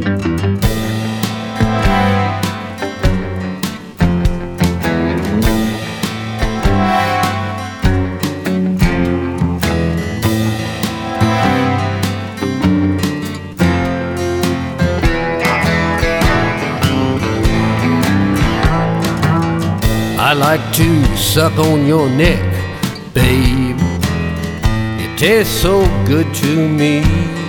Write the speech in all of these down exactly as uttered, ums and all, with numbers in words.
I like to suck on your neck, babe. It tastes so good to me.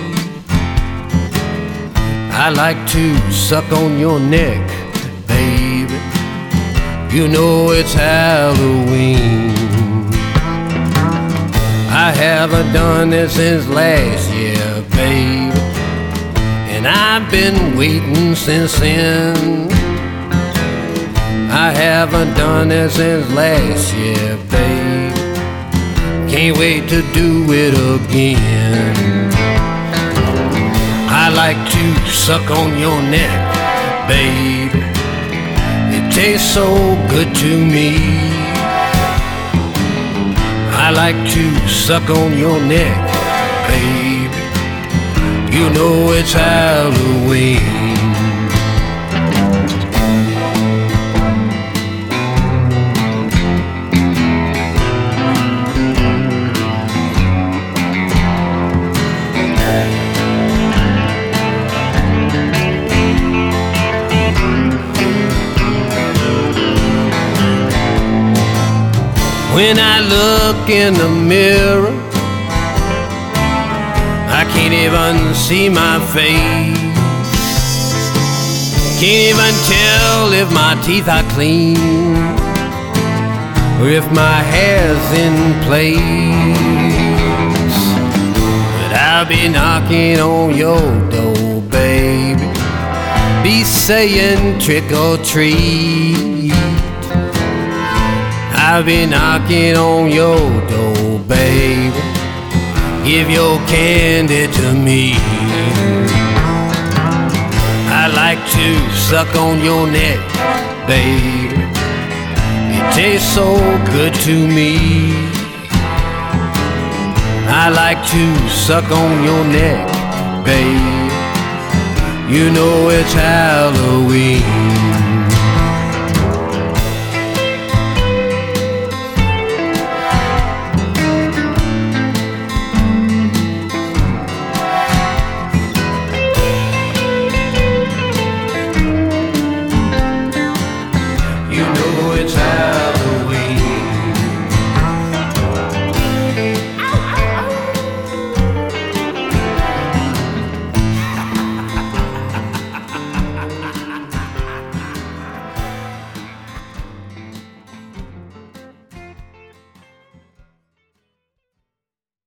I like to suck on your neck, babe. You know it's Halloween. I haven't done it since last year, babe, and I've been waiting since then. I haven't done it since last year, babe. Can't wait to do it again. I like to suck on your neck, babe. It tastes so good to me. I like to suck on your neck, babe. You know it's Halloween. When I look in the mirror, I can't even see my face. Can't even tell if my teeth are clean or if my hair's in place. But I'll be knocking on your door, baby, be saying trick or treat. I'll be knocking on your door, baby, give your candy to me. I like to suck on your neck, baby. It tastes so good to me. I like to suck on your neck, baby. You know it's Halloween.